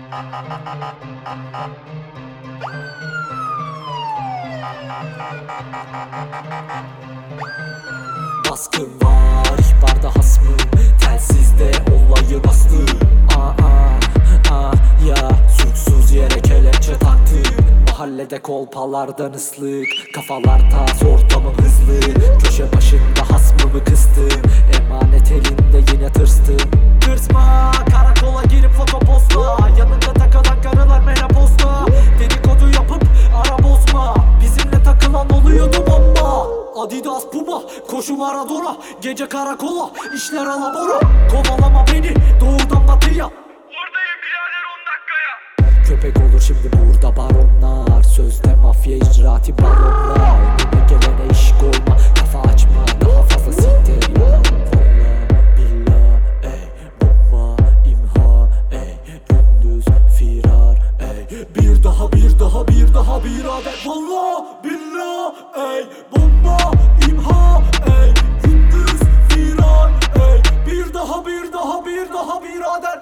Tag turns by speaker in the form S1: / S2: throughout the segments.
S1: Baskın var ihbarda hasmım, telsizde olayı bastı. Ya suçsuz yere kelepçe taktı. Mahallede kolpalardan ıslık, kafalar tas, ortamım hızlı. Köşe başında hasmımı kıstım, emanet elinde yine tırstım. Tırsma, karakola girip foto posta, yanında takılan karılar menoposta. Dedikodu yapıp ara bozma, bizimle takılan oluyordu bomba. Adidas Puma, koşu Maradona, gece karakola, işler alabora. Kovalama beni doğudan batıya,
S2: Oradayım birader 10 dakikaya.
S1: köpek olur şimdi burada baronlar, sözde mafya icraati baronlar. Önüne gelene iş koyma, kafa açma, daha fazla siktir ya. Valla billah ey, bomba imha ey, gündüz firar ey. Bir daha birader. Valla billah ey, bomba imha ey, gündüz firar ey. Bir daha birader.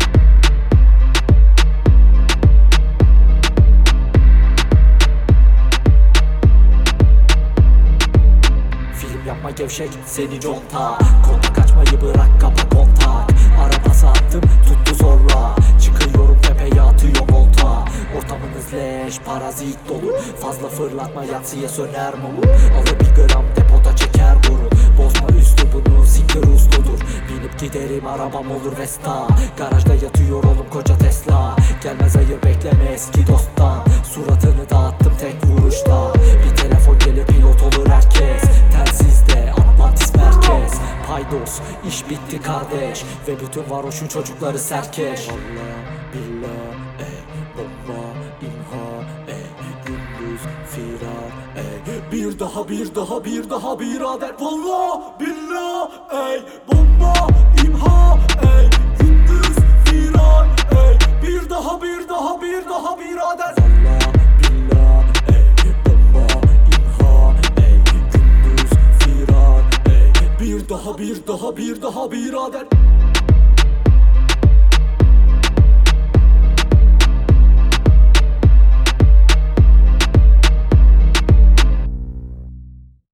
S1: Film yapma gevşek seni conta, konta kaçmayı bırak kapa kontak. Arabası attım tuttu zorla, çıkıyorum tepeye atıyorum olta. Ortamınız leş parazit dolu, fazla fırlatma yatsıya söner mumu. Alır bir gram depoda çeker burun, bozma üslubunu siktir usludur. Binip giderim arabam olur Vesta, garajda yatıyor oğlum koca Tesla. Gelmez hayır bekleme eski dosttan, suratını dağıttım tek vuruşta. Bir telefon gelir pilot olur herkes, telsizde Atlantis merkez. Paydos iş bitti kardeş, ve bütün varoşun çocukları serkeş. Allah billah ey, bomba imha ey, gündüz firar ey. Bir daha birader. Valla billah ey, bomba imha ey, gündüz firar ey. Bir daha birader. Valla billah ey, bomba imha ey, gündüz firar ey. Bir daha birader.